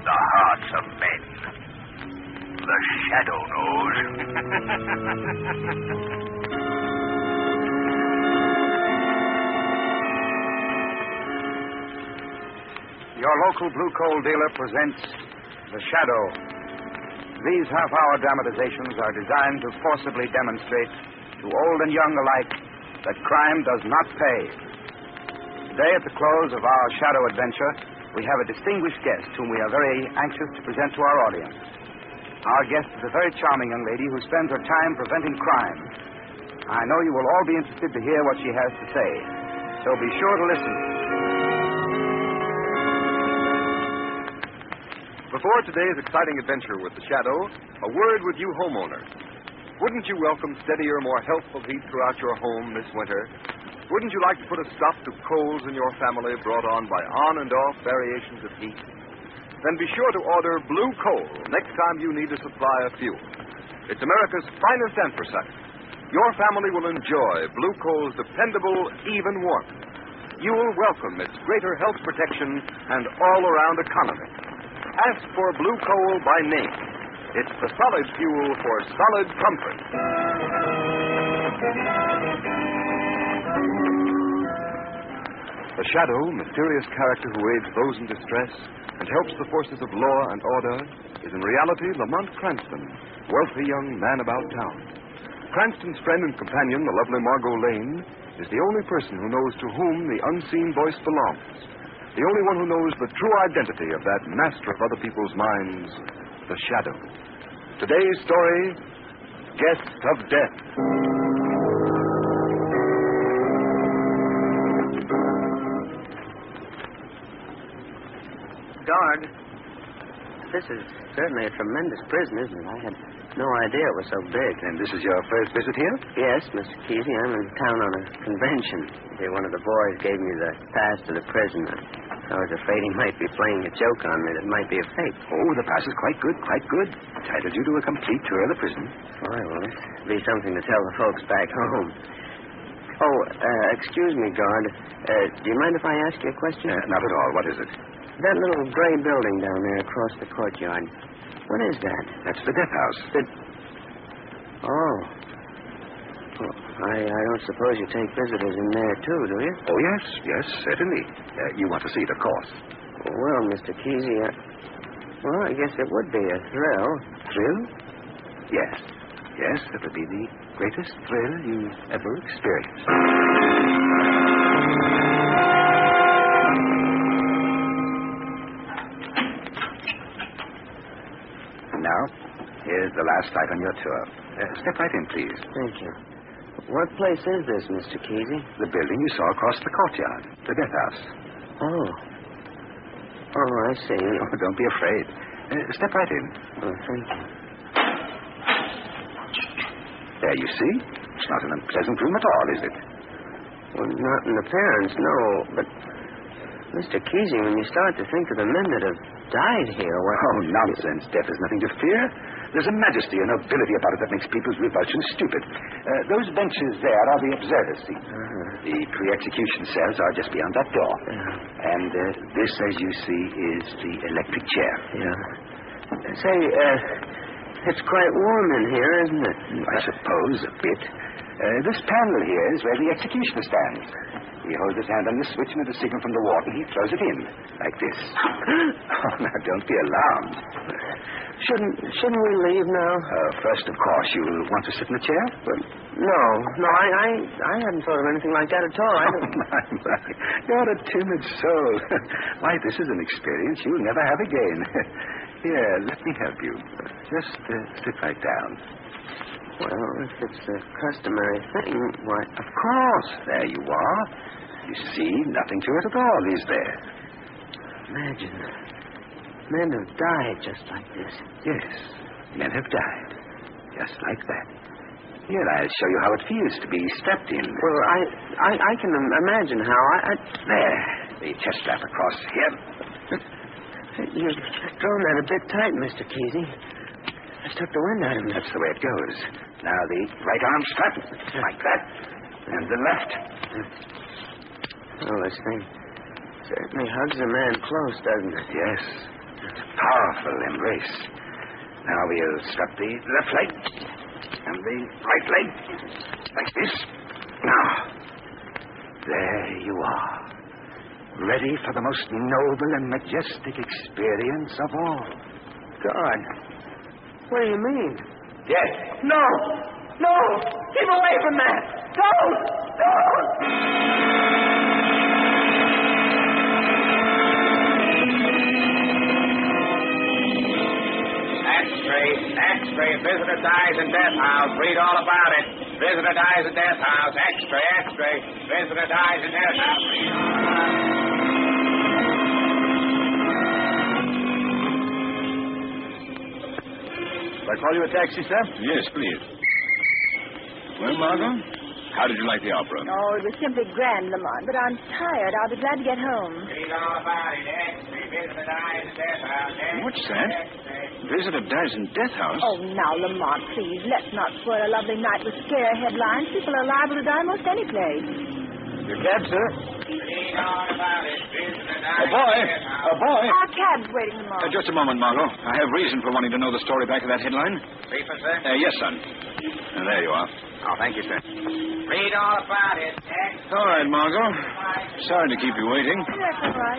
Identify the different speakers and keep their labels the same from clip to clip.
Speaker 1: the hearts of men. The Shadow knows.
Speaker 2: Your local blue coal dealer presents The Shadow. These half-hour dramatizations are designed to forcibly demonstrate to old and young alike that crime does not pay. Today, at the close of our Shadow adventure, we have a distinguished guest whom we are very anxious to present to our audience. Our guest is a very charming young lady who spends her time preventing crime. I know you will all be interested to hear what she has to say, so be sure to listen.
Speaker 3: Before today's exciting adventure with the Shadow, a word with you homeowners. Wouldn't you welcome steadier, more healthful heat throughout your home this winter? Wouldn't you like to put a stop to colds in your family brought on by on and off variations of heat? Then be sure to order Blue Coal next time you need a supply of fuel. It's America's finest anthracite. Your family will enjoy Blue Coal's dependable, even warmth. You will welcome its greater health protection and all-around economy. Ask for Blue Coal by name. It's the solid fuel for solid comfort. The Shadow, mysterious character who aids those in distress and helps the forces of law and order, is in reality Lamont Cranston, wealthy young man about town. Cranston's friend and companion, the lovely Margot Lane, is the only person who knows to whom the unseen voice belongs. The only one who knows the true identity of that master of other people's minds, the Shadow. Today's story, Guest of Death.
Speaker 4: Guard, this is certainly a tremendous prison, isn't it? I had no idea it was so big.
Speaker 2: And this is your first visit here?
Speaker 4: Yes, Mr. Kesey. I'm in town on a convention. One of the boys gave me the pass to the prison. I was afraid he might be playing a joke on me that might be a fake.
Speaker 2: Oh, the pass is quite good, quite good. Entitled you to a complete tour of the prison.
Speaker 4: Why, well, it'll be something to tell the folks back home. Oh, excuse me, guard. Do you mind if I ask you a question?
Speaker 2: Not at all. What is it?
Speaker 4: That little gray building down there across the courtyard. What is that?
Speaker 2: That's the death house.
Speaker 4: Oh. Well, I don't suppose you take visitors in there, too, do you?
Speaker 2: Oh, yes, certainly. You want to see it, of course.
Speaker 4: Well, Mr. Kesey, well, I guess it would be a thrill.
Speaker 2: Thrill? Yes, it would be the greatest thrill you ever experienced. Now, here's the last sight on your tour. Step right in, please.
Speaker 4: Thank you. What place is this, Mr. Kesey?
Speaker 2: The building you saw across the courtyard. The death house.
Speaker 4: Oh, I see.
Speaker 2: Oh, don't be afraid. Step right in.
Speaker 4: Oh, thank you.
Speaker 2: There, you see? It's not an unpleasant room at all, is it?
Speaker 4: Well, not in appearance, no. But, Mr. Kesey, when you start to think of the men that have died here, well...
Speaker 2: Oh, nonsense. Death is nothing to fear. There's a majesty and nobility about it that makes people's revulsion stupid. Those benches there are the observers' seats. The pre-execution cells are just beyond that door. And this, as you see, is the electric chair.
Speaker 4: Yeah. Say, it's quite warm in here, isn't it?
Speaker 2: I suppose a bit. This panel here is where the executioner stands. He holds his hand on this switch, and at a signal from the warden, he throws it in, like this. Oh, now, don't be alarmed.
Speaker 4: Shouldn't we leave now?
Speaker 2: First, of course, you'll want to sit in the chair?
Speaker 4: But no, I hadn't thought of anything like that at all.
Speaker 2: My. You're a timid soul. Why, this is an experience you'll never have again. Here, let me help you. Just sit right down.
Speaker 4: Well, if it's the customary thing, why...
Speaker 2: Of course. There you are. You see, nothing to it at all, is there?
Speaker 4: Imagine. Men have died just like this.
Speaker 2: Yes, men have died. Just like that. Here, I'll show you how it feels to be strapped in.
Speaker 4: Well, I can imagine how.
Speaker 2: There, the chest strap across here.
Speaker 4: You've thrown that a bit tight, Mr. Kesey. I took the wind out of me.
Speaker 2: That's the way it goes. Now the right arm strap, like that, and the left.
Speaker 4: Oh, this thing certainly hugs a man close, doesn't it?
Speaker 2: Yes. Powerful embrace. Now we'll strap the left leg and the right leg like this. Now, there you are. Ready for the most noble and majestic experience of all.
Speaker 4: God. What do you mean?
Speaker 2: Death.
Speaker 4: No! No! Keep away from that! Don't! Don't!
Speaker 2: X-ray. Visitor dies in death house. Read all about it. Visitor dies in death house. X-ray. Visitor dies in death house. Read all about it.
Speaker 3: Shall I call you a taxi, sir?
Speaker 5: Yes, please. Well, Margot, how did you like the opera?
Speaker 6: Oh, it was simply grand, Lamont, but I'm tired. I'll be glad to get home.
Speaker 2: Read all about it. X-ray. Visitor dies in death house.
Speaker 5: What's that? Visitor dies in death house?
Speaker 6: Oh, now, Lamont, please, let's not spoil a lovely night with scare headlines. People are liable to die most any place.
Speaker 3: Your cab, sir?
Speaker 2: Read all about it. Visitor dies
Speaker 5: A boy!
Speaker 2: in death house.
Speaker 5: A boy!
Speaker 6: Our cab's waiting, Lamont.
Speaker 5: Just a moment, Margot. I have reason for wanting to know the story back of that headline.
Speaker 2: Paper, sir?
Speaker 5: Yes, son. There you are.
Speaker 2: Oh, thank you, sir. Read all about it. X.
Speaker 5: All right, Margot. Sorry to keep you waiting.
Speaker 6: That's all right.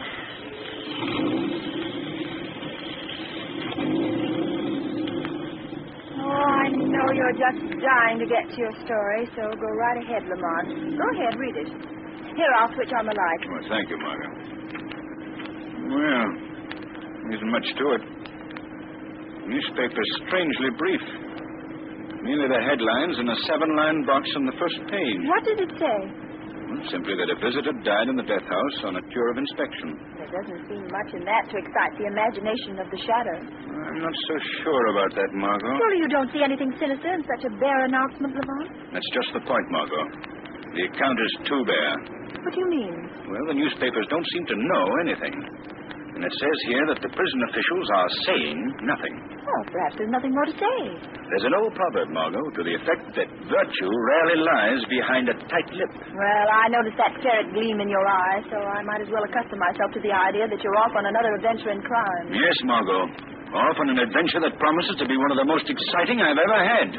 Speaker 6: Oh, I know you're just dying to get to your story, so go right ahead, Lamont. Go ahead, read it. Here, I'll switch on the light.
Speaker 5: Well, thank you, Margot. Well, isn't much to it. Newspaper's strangely brief. Merely the headlines and a 7-line box on the first page.
Speaker 6: What did it say?
Speaker 5: Well, simply that a visitor died in the death house on a tour of inspection.
Speaker 6: There doesn't seem much in that to excite the imagination of the shadow.
Speaker 5: I'm not so sure about that, Margot.
Speaker 6: Surely you don't see anything sinister in such a bare announcement, Lamont?
Speaker 5: That's just the point, Margot. The account is too bare.
Speaker 6: What do you mean?
Speaker 5: Well, the newspapers don't seem to know anything. And it says here that the prison officials are saying nothing.
Speaker 6: Well, perhaps there's nothing more to say.
Speaker 5: There's an old proverb, Margot, to the effect that virtue rarely lies behind a tight lip.
Speaker 6: Well, I noticed that ferret gleam in your eye, so I might as well accustom myself to the idea that you're off on another adventure in crime.
Speaker 5: Yes, Margot. Off on an adventure that promises to be one of the most exciting I've ever had.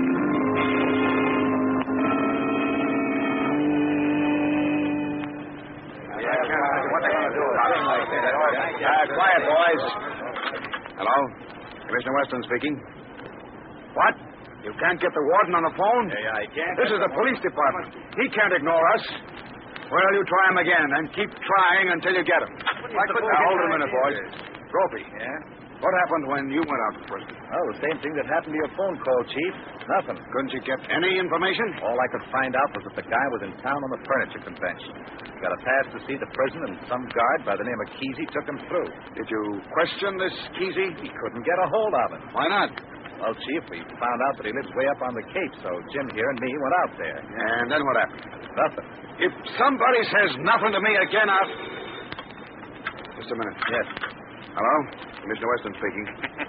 Speaker 2: Quiet, boys. Hello? Commissioner Weston speaking. What? You can't get the warden on the phone?
Speaker 3: I can't.
Speaker 2: This is the police department. He can't ignore us. Well, you try him again, and keep trying until you get him. Now, hold it a minute, boys. Gropey.
Speaker 3: Yeah?
Speaker 2: What happened when you went out to prison?
Speaker 3: Oh, the same thing that happened to your phone call, Chief. Nothing.
Speaker 2: Couldn't you get any information?
Speaker 3: All I could find out was that the guy was in town on the furniture convention. Got a pass to see the prison, and some guard by the name of Kesey took him through.
Speaker 2: Did you question this Kesey?
Speaker 3: He couldn't get a hold of him.
Speaker 2: Why not?
Speaker 3: Well, Chief, we found out that he lives way up on the Cape, so Jim here and me went out there.
Speaker 2: And then what happened?
Speaker 3: Nothing.
Speaker 2: If somebody says nothing to me again, I'll... Just a minute.
Speaker 3: Yes.
Speaker 2: Hello? Commissioner Weston speaking.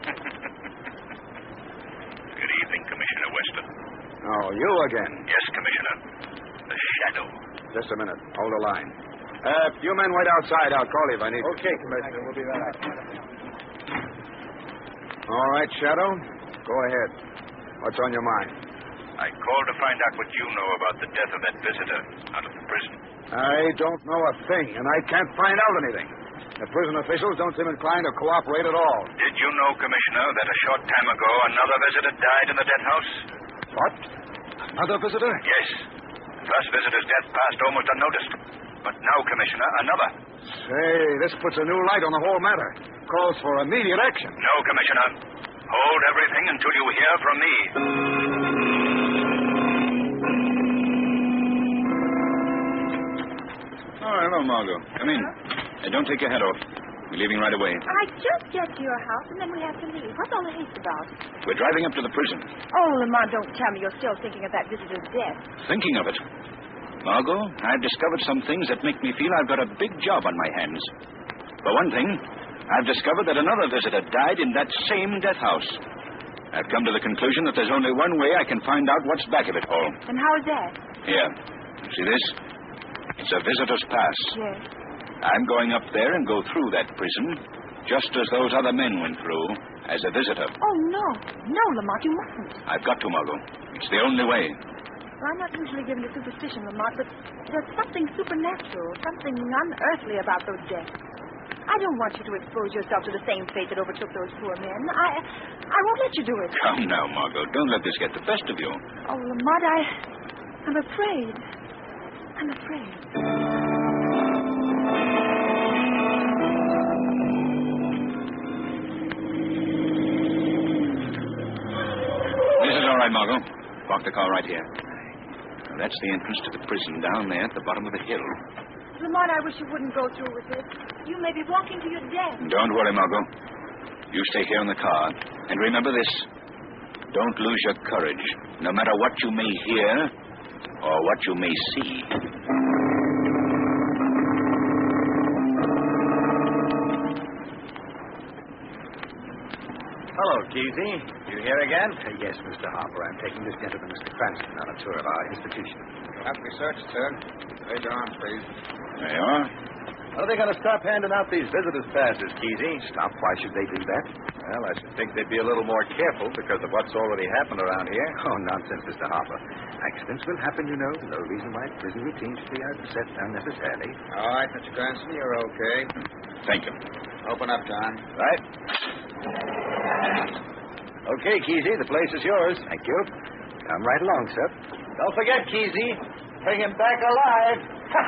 Speaker 1: Good evening, Commissioner Weston.
Speaker 2: Oh, you again.
Speaker 1: Yes, Commissioner. The Shadow.
Speaker 2: Just a minute. Hold the line. You men wait outside. I'll call you if I need you.
Speaker 3: Okay, Commissioner, we'll be right out.
Speaker 2: All right, Shadow. Go ahead. What's on your mind?
Speaker 1: I called to find out what you know about the death of that visitor out of the prison.
Speaker 2: I don't know a thing, and I can't find out anything. The prison officials don't seem inclined to cooperate at all.
Speaker 1: Did you know, Commissioner, that a short time ago another visitor died in the death house?
Speaker 2: What? Another visitor?
Speaker 1: Yes. The first visitor's death passed almost unnoticed. But now, Commissioner, another.
Speaker 2: Say, this puts a new light on the whole matter. Calls for immediate action.
Speaker 1: No, Commissioner. Hold everything until you hear from me.
Speaker 5: Oh, hello, Margot. Come in. Don't take your hat off. We're leaving right away.
Speaker 6: I just get to your house, and then we have to leave. What's all the haste about?
Speaker 5: We're driving up to the prison.
Speaker 6: Oh, Lamont, don't tell me you're still thinking of that visitor's death.
Speaker 5: Thinking of it. Margot, I've discovered some things that make me feel I've got a big job on my hands. For one thing, I've discovered that another visitor died in that same death house. I've come to the conclusion that there's only one way I can find out what's back of it all.
Speaker 6: And how is that?
Speaker 5: Here. See this? It's a visitor's pass.
Speaker 6: Yes.
Speaker 5: I'm going up there and go through that prison just as those other men went through, as a visitor.
Speaker 6: Oh, no. No, Lamont, you mustn't.
Speaker 5: I've got to, Margot. It's the only way.
Speaker 6: Well, I'm not usually given to superstition, Lamont, but there's something supernatural, something unearthly about those deaths. I don't want you to expose yourself to the same fate that overtook those poor men. I won't let you do it.
Speaker 5: Come now, Margot. Don't let this get the best of you.
Speaker 6: Oh, Lamont, I'm afraid. I'm afraid.
Speaker 5: All right, Margot. Park the car right here. Now, that's the entrance to the prison down there at the bottom of the hill.
Speaker 6: Lamont, I wish you wouldn't go through with this. You may be walking to your death.
Speaker 5: Don't worry, Margot. You stay here in the car. And remember this. Don't lose your courage, no matter what you may hear or what you may see.
Speaker 7: Hello, Kesey. You here again?
Speaker 2: Yes, Mr. Harper. I'm taking this gentleman, Mr. Cranston, on a tour of our institution.
Speaker 7: You'll have to be searched, sir. Raise your arms, please.
Speaker 5: There you are.
Speaker 7: When are they going to stop handing out these visitors' passes, Kesey?
Speaker 2: Stop? Why should they do that?
Speaker 7: Well, I should think they'd be a little more careful because of what's already happened around here.
Speaker 2: Oh, nonsense, Mr. Harper. Accidents will happen, you know. No reason why prison routines should be upset unnecessarily.
Speaker 7: All right, Mr. Cranston, you're okay.
Speaker 5: Thank you.
Speaker 7: Open up, John. Right. Okay, Kesey, the place is yours.
Speaker 2: Thank you. Come right along, sir.
Speaker 7: Don't forget, Kesey. Bring him back alive.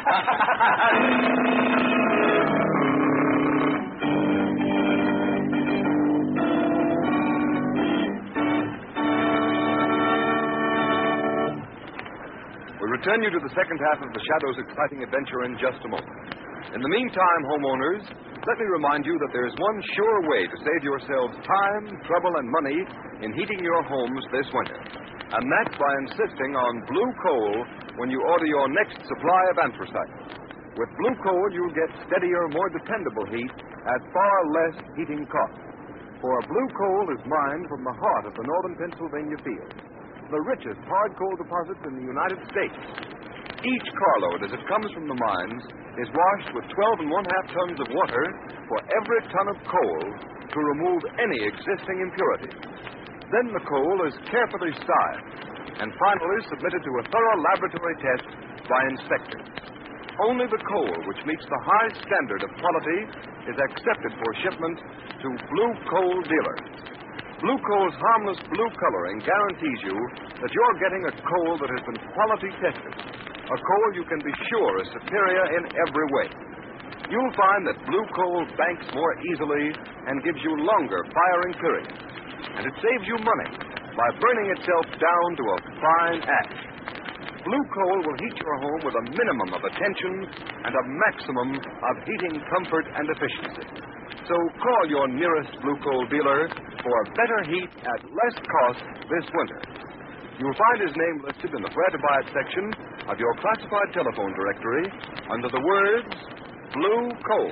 Speaker 3: We return you to the second half of the Shadow's exciting adventure in just a moment. In the meantime, homeowners, let me remind you that there is one sure way to save yourselves time, trouble, and money in heating your homes this winter. And that's by insisting on Blue Coal when you order your next supply of anthracite. With Blue Coal, you'll get steadier, more dependable heat at far less heating cost. For Blue Coal is mined from the heart of the northern Pennsylvania field, the richest hard coal deposits in the United States. Each carload, as it comes from the mines, is washed with 12 1/2 tons of water for every ton of coal to remove any existing impurities. Then the coal is carefully sized and finally submitted to a thorough laboratory test by inspectors. Only the coal which meets the high standard of quality is accepted for shipment to Blue Coal dealers. Blue Coal's harmless blue coloring guarantees you that you're getting a coal that has been quality tested, a coal you can be sure is superior in every way. You'll find that Blue Coal banks more easily and gives you longer firing periods. And it saves you money by burning itself down to a fine ash. Blue Coal will heat your home with a minimum of attention and a maximum of heating comfort and efficiency. So call your nearest Blue Coal dealer for better heat at less cost this winter. You'll find his name listed in the Where to Buy It section of your classified telephone directory under the words Blue Coal.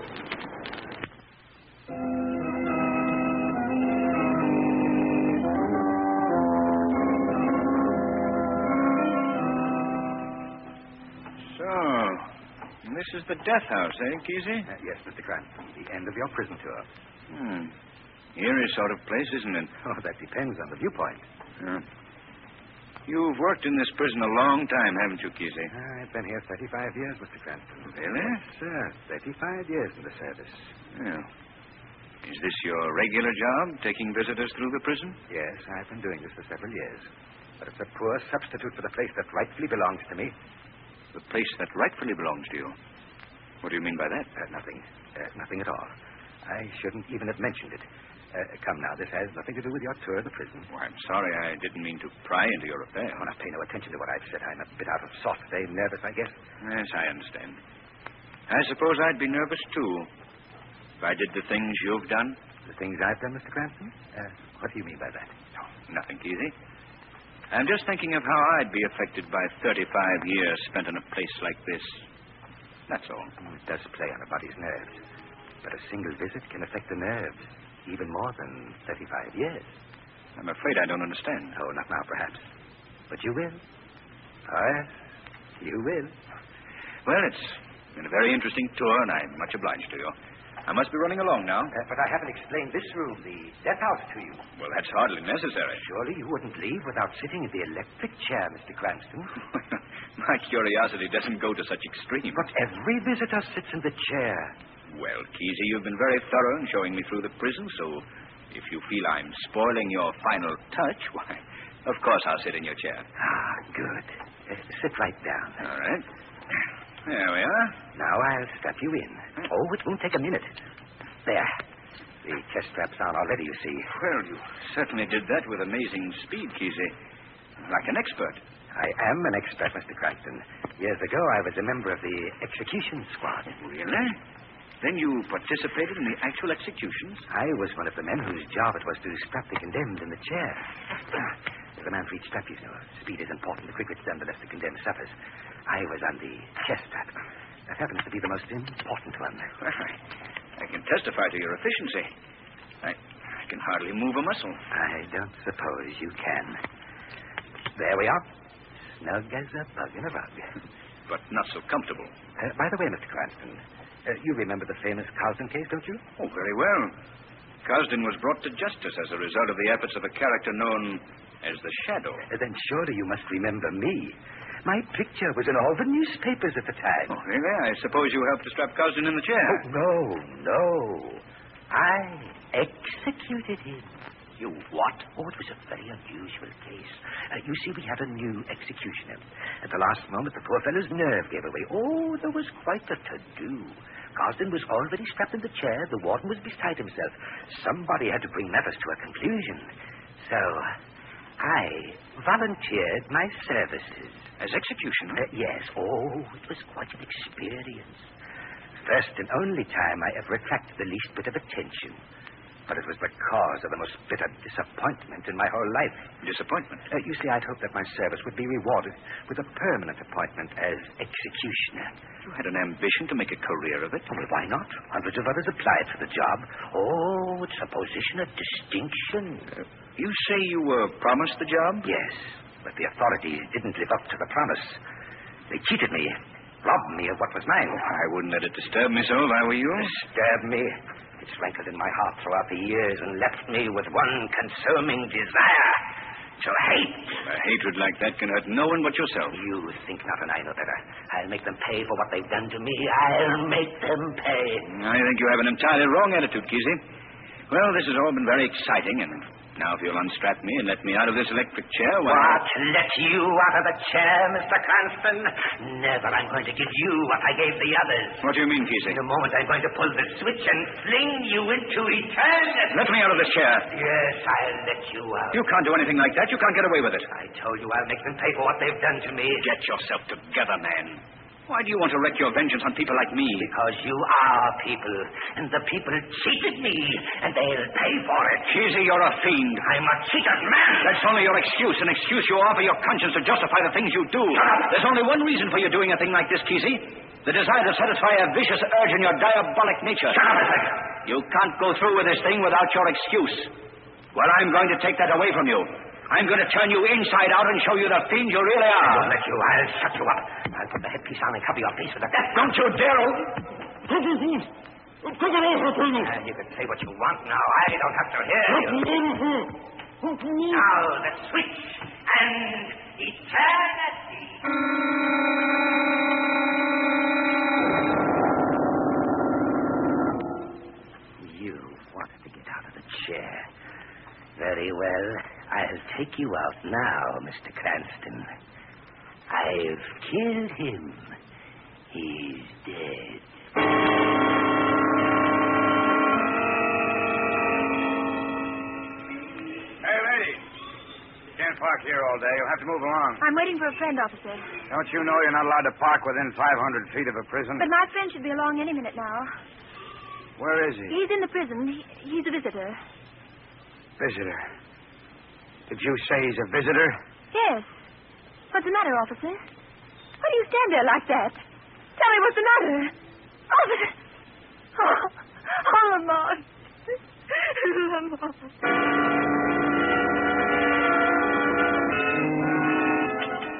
Speaker 5: This is the death house, eh, Kesey?
Speaker 2: Yes, Mr. Cranston. The end of your prison tour.
Speaker 5: Eerie sort of place, isn't it?
Speaker 2: Oh, that depends on the viewpoint.
Speaker 5: Yeah. You've worked in this prison a long time, haven't you, Kesey?
Speaker 2: I've been here 35 years, Mr. Cranston.
Speaker 5: Really?
Speaker 2: Yes, sir. 35 years in the service.
Speaker 5: Yeah. Is this your regular job, taking visitors through the prison?
Speaker 2: Yes, I've been doing this for several years. But it's a poor substitute for the place that rightfully belongs to me.
Speaker 5: The place that rightfully belongs to you? What do you mean by that?
Speaker 2: Nothing. Nothing at all. I shouldn't even have mentioned it. Come now, this has nothing to do with your tour of the prison.
Speaker 5: Well, I'm sorry. I didn't mean to pry into your affairs.
Speaker 2: Oh, now pay no attention to what I've said. I'm a bit out of sorts today, nervous, I guess.
Speaker 5: Yes, I understand. I suppose I'd be nervous, too, if I did the things you've done.
Speaker 2: The things I've done, Mr. Cranston? What do you mean by that?
Speaker 5: Oh, nothing, Kesey. I'm just thinking of how I'd be affected by 35 years spent in a place like this. That's all.
Speaker 2: It does play on a body's nerves. But a single visit can affect the nerves even more than 35 years.
Speaker 5: I'm afraid I don't understand.
Speaker 2: Oh, not now, perhaps. But you will. Oh, yes, you will.
Speaker 5: Well, it's been a very interesting tour, and I'm much obliged to you. I must be running along now.
Speaker 2: But I haven't explained this room, the death house, to you.
Speaker 5: Well, that's hardly necessary.
Speaker 2: Surely you wouldn't leave without sitting in the electric chair, Mr. Cranston.
Speaker 5: My curiosity doesn't go to such extremes.
Speaker 2: But every visitor sits in the chair.
Speaker 5: Well, Kesey, you've been very thorough in showing me through the prison, so if you feel I'm spoiling your final touch, why, of course I'll sit in your chair.
Speaker 2: Ah, good. Sit right down.
Speaker 5: All right. There we are.
Speaker 2: Now I'll strap you in. Oh, it won't take a minute. There. The chest strap's on already, you see.
Speaker 5: Well, you certainly did that with amazing speed, Kesey. Like an expert.
Speaker 2: I am an expert, Mr. Cranston. Years ago, I was a member of the execution squad.
Speaker 5: Really? Then you participated in the actual executions?
Speaker 2: I was one of the men whose job it was to strap the condemned in the chair. The man for each strap, you know. Speed is important. The quicker it's done, the less the condemned suffers. I was on the chest strap. That happens to be the most important one.
Speaker 5: Well, I can testify to your efficiency. I can hardly move a muscle.
Speaker 2: I don't suppose you can. There we are. Snug as a bug in a rug.
Speaker 5: But not so comfortable.
Speaker 2: By the way, Mr. Cranston, you remember the famous Carsden case, don't you?
Speaker 5: Oh, very well. Carsden was brought to justice as a result of the efforts of a character known as the Shadow.
Speaker 2: Then surely you must remember me. My picture was in all the newspapers at the time.
Speaker 5: Oh, really? I suppose you helped to strap Carsden in the chair.
Speaker 2: Oh, no. I executed him. You what? Oh, it was a very unusual case. You see, we had a new executioner. At the last moment, the poor fellow's nerve gave away. Oh, there was quite a to-do. Carsden was already strapped in the chair. The warden was beside himself. Somebody had to bring matters to a conclusion. So, I volunteered my services.
Speaker 5: As executioner?
Speaker 2: Yes. Oh, it was quite an experience. First and only time I ever attracted the least bit of attention. But it was the cause of the most bitter disappointment in my whole life.
Speaker 5: Disappointment?
Speaker 2: You see, I'd hoped that my service would be rewarded with a permanent appointment as executioner.
Speaker 5: You had an ambition to make a career of it?
Speaker 2: Well, why not? Hundreds of others applied for the job. Oh, it's a position of distinction.
Speaker 5: You say you were promised the job?
Speaker 2: Yes, but the authorities didn't live up to the promise. They cheated me, robbed me of what was mine.
Speaker 5: Oh, I wouldn't let it disturb me so if I were you.
Speaker 2: Disturb me? It's rankled in my heart throughout the years and left me with one consuming desire: to hate.
Speaker 5: A hatred like that can hurt no one but yourself.
Speaker 2: You think not, and I know better. I'll make them pay for what they've done to me. I'll make them pay.
Speaker 5: I think you have an entirely wrong attitude, Kesey. Well, this has all been very exciting, and now if you'll unstrap me and let me out of this electric chair, why...
Speaker 2: What? Let you out of the chair, Mr. Cranston? Never. I'm going to give you what I gave the others.
Speaker 5: What do you mean, Kesey?
Speaker 2: In a moment, I'm going to pull the switch and fling you into eternity.
Speaker 5: Let me out of this chair.
Speaker 2: Yes, I'll let you out.
Speaker 5: You can't do anything like that. You can't get away with it.
Speaker 2: I told you I'll make them pay for what they've done to me.
Speaker 5: Get yourself together, man. Why do you want to wreak your vengeance on people like me?
Speaker 2: Because you are people, and the people cheated me, and they'll pay for it.
Speaker 5: Kesey, you're a fiend.
Speaker 2: I'm a cheated man.
Speaker 5: That's only your excuse, an excuse you offer your conscience to justify the things you do. There's only one reason for you doing a thing like this, Kesey. The desire to satisfy a vicious urge in your diabolic nature.
Speaker 2: Shut up a second.
Speaker 5: You can't go through with this thing without your excuse. Well, I'm going to take that away from you. I'm going to turn you inside out and show you the fiend you really are.
Speaker 2: I'll let you. I'll shut you up. I'll put the headpiece on and cover your face with a death.
Speaker 5: Don't you dare!
Speaker 2: You can say what you want now. I don't have to hear you. Now the switch and eternity. You wanted to get out of the chair. Very well. I'll take you out now, Mr. Cranston. I've killed him. He's dead. Hey, lady. You can't park here all day. You'll have to move along.
Speaker 6: I'm waiting for a friend, officer.
Speaker 2: Don't you know you're not allowed to park within 500 feet of a prison?
Speaker 6: But my friend should be along any minute now.
Speaker 2: Where is he?
Speaker 6: He's in the prison. He's a visitor.
Speaker 2: Visitor. Did you say he's a visitor?
Speaker 6: Yes. What's the matter, officer? Why do you stand there like that? Tell me what's the matter. Officer! Oh, Lamont. Lamont.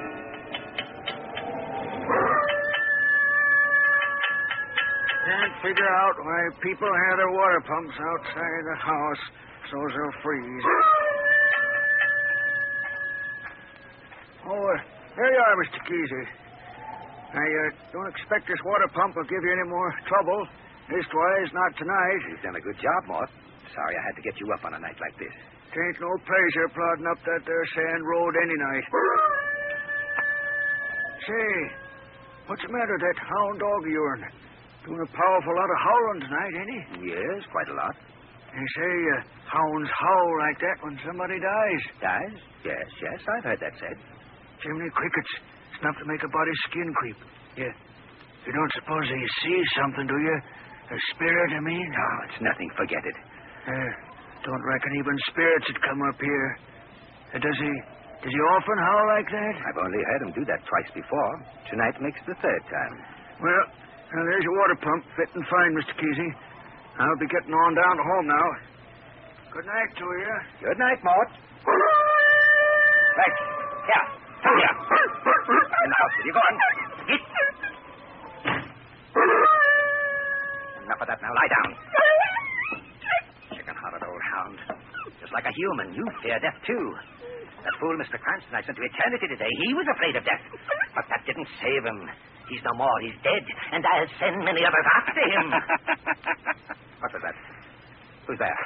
Speaker 7: Can't figure
Speaker 8: figure out why people have their water pumps outside the house so they'll freeze. Oh, here you are, Mr. Kesey. I don't expect this water pump will give you any more trouble. Leastwise, not tonight.
Speaker 2: You've done a good job, Mort. Sorry I had to get you up on a night like this.
Speaker 8: It ain't no pleasure plodding up that there sand road any night. Say, what's the matter with that hound dog of yourn? Doing a powerful lot of howling tonight, ain't he?
Speaker 2: Yes, quite a lot.
Speaker 8: They say hounds howl like that when somebody dies.
Speaker 2: Dies? Yes, I've heard that said.
Speaker 8: Jiminy crickets. It's enough to make a body's skin creep. You don't suppose he sees something, do you? A spirit, I mean?
Speaker 2: No, it's nothing. Forget it.
Speaker 8: Don't reckon even spirits would come up here. Does he often howl like that?
Speaker 2: I've only heard him do that twice before. Tonight makes the third time.
Speaker 8: Well, there's your water pump. Fit and fine, Mr. Kesey. I'll be getting on down to home now. Good night to you.
Speaker 2: Good night, Mort. Right. Here. Come here. Now, where you going? Get. Enough of that now. Lie down. Chicken-hearted old hound. Just like a human, you fear death, too. That fool, Mr. Cranston, I sent to eternity today. He was afraid of death. But that didn't save him. He's no more. He's dead. And I'll send many others after him. What was that? Who's there?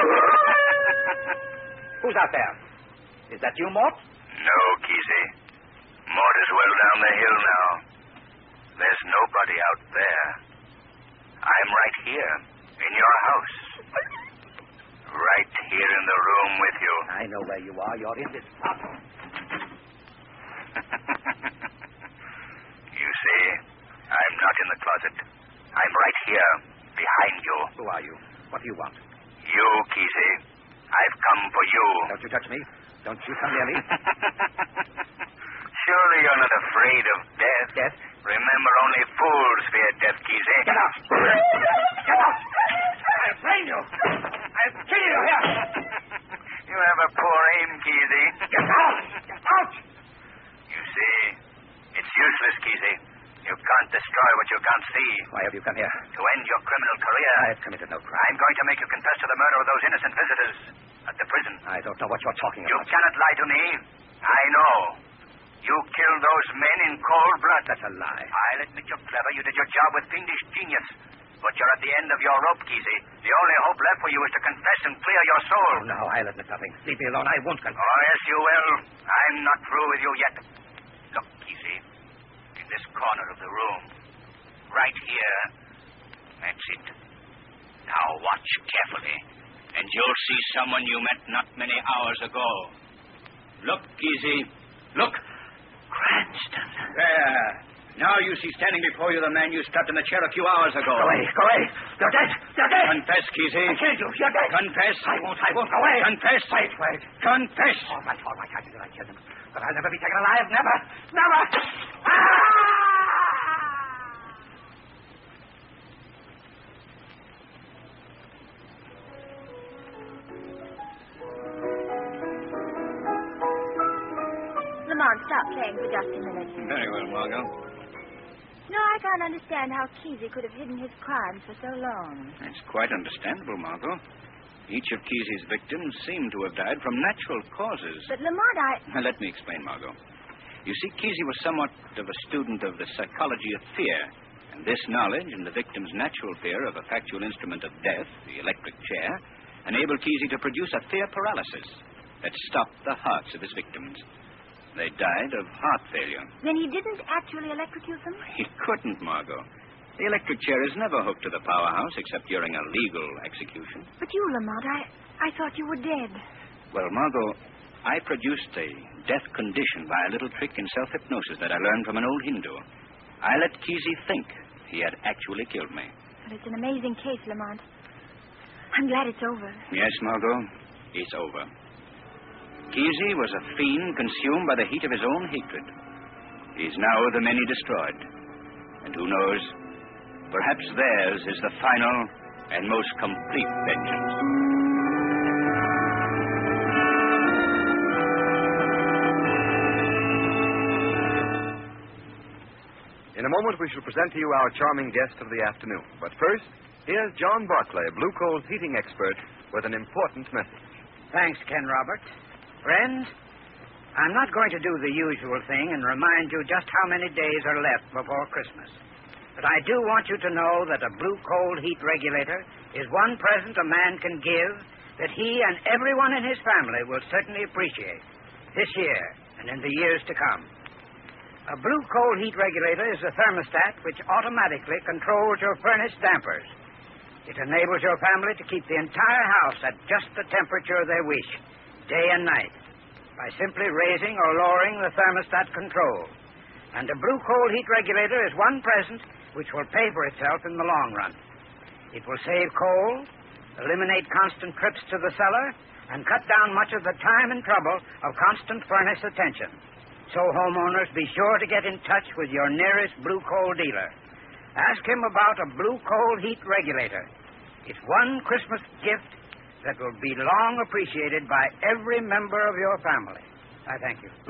Speaker 2: Who's out there? Is that you, Mort?
Speaker 1: No, Kesey. Mort is well down the hill now. There's nobody out there. I'm right here, in your house. Right here in the room with you.
Speaker 2: I know where you are. You're in this spot.
Speaker 1: You see, I'm not in the closet. I'm right here, behind you.
Speaker 2: Who are you? What do you want?
Speaker 1: You, Kesey. I've come for you.
Speaker 2: Don't you touch me. Don't you come near me.
Speaker 1: Surely you're not afraid of death.
Speaker 2: Death?
Speaker 1: Remember, only fools fear death, Kesey.
Speaker 2: Get out. Get out. I'll frame you. I'll kill you here.
Speaker 1: You have a poor aim, Kesey.
Speaker 2: Get out. Get out.
Speaker 1: You see, it's useless, Kesey. You can't destroy what you can't see.
Speaker 2: Why have you come here?
Speaker 1: To end your criminal career.
Speaker 2: I've committed no crime.
Speaker 1: I'm going to make you confess to the murder of those innocent visitors at the prison.
Speaker 2: I don't know what you're talking
Speaker 1: You
Speaker 2: about.
Speaker 1: cannot lie to me. I know. You killed those men in cold blood.
Speaker 2: That's a lie.
Speaker 1: I'll admit you're clever. You did your job with fiendish genius. But you're at the end of your rope, Kesey. The only hope left for you is to confess and clear your soul.
Speaker 2: Oh, no, I'll admit nothing. Leave me alone. I won't confess.
Speaker 1: Oh, yes, you will. I'm not through with you yet. Look, Kesey. In this corner of the room. Right here. That's it. Now watch carefully. And you'll see someone you met not many hours ago. Look, Kesey. Look.
Speaker 2: Cranston.
Speaker 5: There. Now you see standing before you the man you stabbed in the chair a few hours ago.
Speaker 2: Go away. Go away. You're dead. You're dead.
Speaker 5: Confess, Kesey.
Speaker 2: I killed you. You're dead.
Speaker 5: Confess.
Speaker 2: I won't. Go away.
Speaker 5: Confess.
Speaker 2: Wait.
Speaker 5: Confess.
Speaker 2: All right. I did. I killed him. But I'll never be taken alive. Never.
Speaker 6: Lamont, stop playing for just a minute.
Speaker 5: Very well, Margot.
Speaker 6: No, I can't understand how Kesey could have hidden his crimes for so long.
Speaker 5: It's quite understandable, Margot. Each of Kesey's victims seemed to have died from natural causes.
Speaker 6: But, Lamont,
Speaker 5: Now, let me explain, Margot. You see, Kesey was somewhat of a student of the psychology of fear. And this knowledge and the victim's natural fear of a factual instrument of death, the electric chair, enabled Kesey to produce a fear paralysis that stopped the hearts of his victims. They died of heart failure.
Speaker 6: Then he didn't actually electrocute them?
Speaker 5: He couldn't, Margot. The electric chair is never hooked to the powerhouse except during a legal execution.
Speaker 6: But you, Lamont, I thought you were dead.
Speaker 5: Well, Margot, I produced a death condition by a little trick in self-hypnosis that I learned from an old Hindu. I let Kesey think he had actually killed me.
Speaker 6: But it's an amazing case, Lamont. I'm glad it's over.
Speaker 5: Yes, Margot, it's over. Kesey was a fiend consumed by the heat of his own hatred. He's now the many destroyed. And who knows, perhaps theirs is the final and most complete vengeance.
Speaker 3: In a moment, we shall present to you our charming guest of the afternoon. But first, here's John Barclay, Blue Coal's heating expert, with an important message.
Speaker 9: Thanks, Ken Robert. Friends, I'm not going to do the usual thing and remind you just how many days are left before Christmas. But I do want you to know that a Blue Coal heat regulator is one present a man can give that he and everyone in his family will certainly appreciate this year and in the years to come. A Blue Coal heat regulator is a thermostat which automatically controls your furnace dampers. It enables your family to keep the entire house at just the temperature they wish, day and night, by simply raising or lowering the thermostat control. And a Blue Coal heat regulator is one present which will pay for itself in the long run. It will save coal, eliminate constant trips to the cellar, and cut down much of the time and trouble of constant furnace attention. So, homeowners, be sure to get in touch with your nearest Blue Coal dealer. Ask him about a Blue Coal heat regulator. It's one Christmas gift that will be long appreciated by every member of your family. I thank you.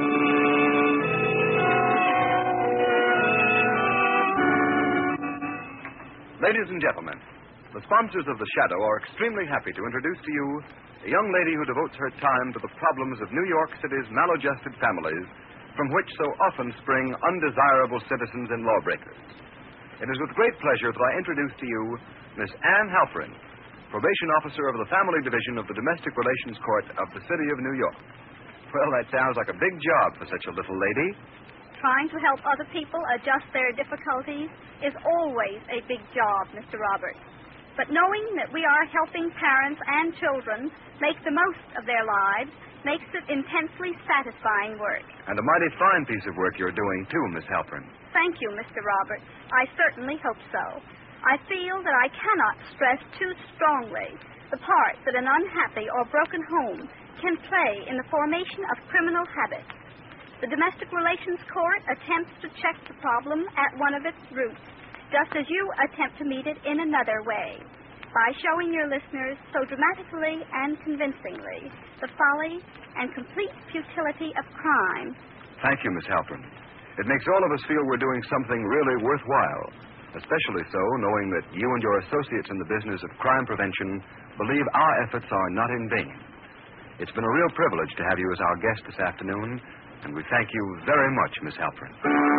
Speaker 3: Ladies and gentlemen, the sponsors of The Shadow are extremely happy to introduce to you a young lady who devotes her time to the problems of New York City's maladjusted families, from which so often spring undesirable citizens and lawbreakers. It is with great pleasure that I introduce to you Miss Ann Halperin, probation officer of the Family Division of the Domestic Relations Court of the City of New York. Well, that sounds like a big job for such a little lady.
Speaker 10: Trying to help other people adjust their difficulties is always a big job, Mr. Roberts. But knowing that we are helping parents and children make the most of their lives makes it intensely satisfying work.
Speaker 3: And a mighty fine piece of work you're doing, too, Miss Halperin.
Speaker 10: Thank you, Mr. Roberts. I certainly hope so. I feel that I cannot stress too strongly the part that an unhappy or broken home can play in the formation of criminal habits. The Domestic Relations Court attempts to check the problem at one of its roots, just as you attempt to meet it in another way, by showing your listeners so dramatically and convincingly the folly and complete futility of crime.
Speaker 3: Thank you, Miss Halperin. It makes all of us feel we're doing something really worthwhile, especially so knowing that you and your associates in the business of crime prevention believe our efforts are not in vain. It's been a real privilege to have you as our guest this afternoon, and we thank you very much, Miss Halperin.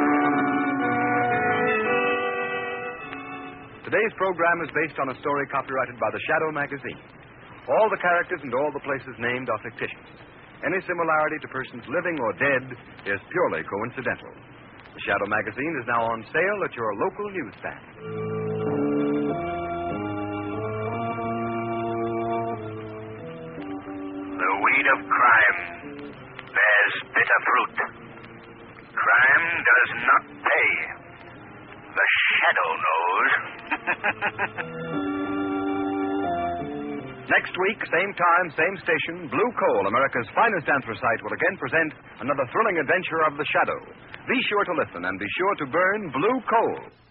Speaker 3: Today's program is based on a story copyrighted by The Shadow magazine. All the characters and all the places named are fictitious. Any similarity to persons living or dead is purely coincidental. The Shadow magazine is now on sale at your local newsstand.
Speaker 1: The weed of crime bears bitter fruit. Crime does not pay. The Shadow knows.
Speaker 3: Next week, same time, same station, Blue Coal, America's finest anthracite, will again present another thrilling adventure of The Shadow. Be sure to listen and be sure to burn Blue Coal.